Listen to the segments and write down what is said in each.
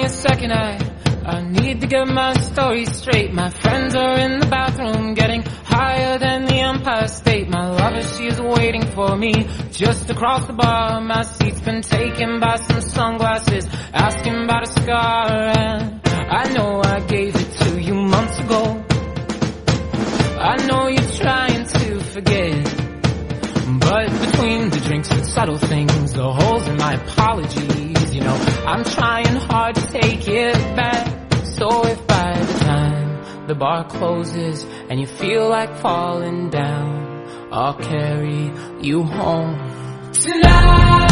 me a second, I need to get my story straight. My friends are in the bathroom getting higher than the Empire State. My lover, she's waiting for me just across the bar. My seat's been taken by some sunglasses asking about a scar. And I know I gave it to you months ago. I know you're trying to forget, but between the drinks and subtle things, the holes in my apologies, you know, I'm trying hard to take it back. So if by the time the bar closes and you feel like falling down, I'll carry you home tonight.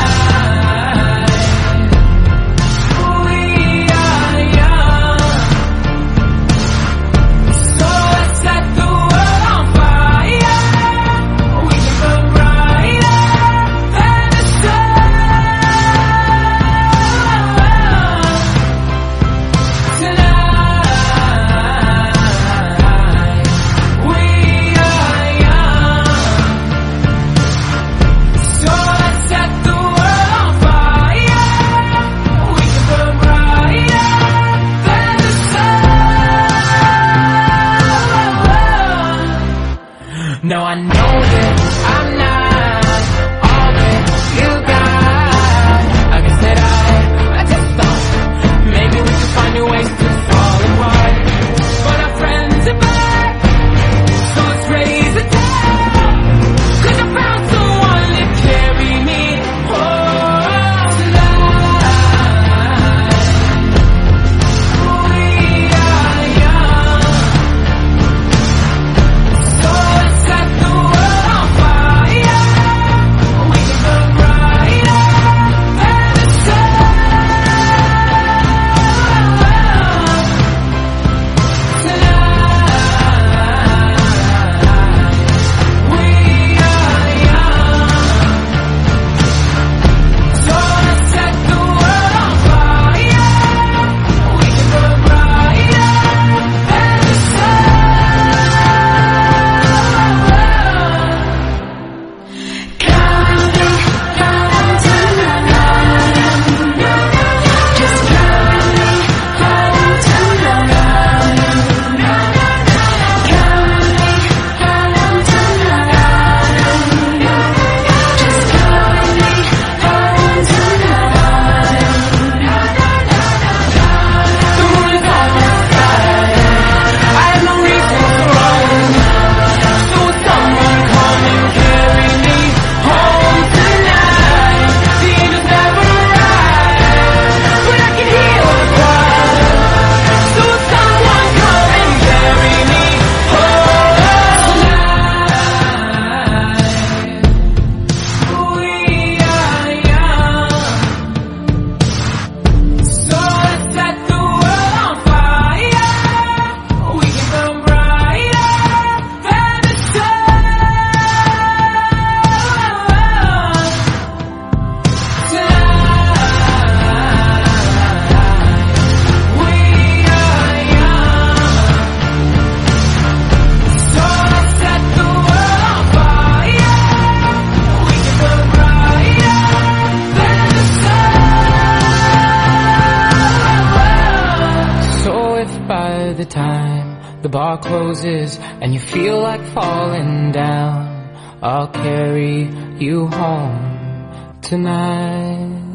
Now I know that I'm not all that you got. I guess that I just thought maybe we could find new ways to fall apart. But our friends are back, so let's raise a toast, 'cause I found someone to carry me home tonight. We are young, so let's set the world on fire. We can burn brighter than the sun tonight. We are young, so let's set the world on fire. We can burn brighter than the sun. By the time the bar closes and you feel like falling down, I'll carry you home tonight.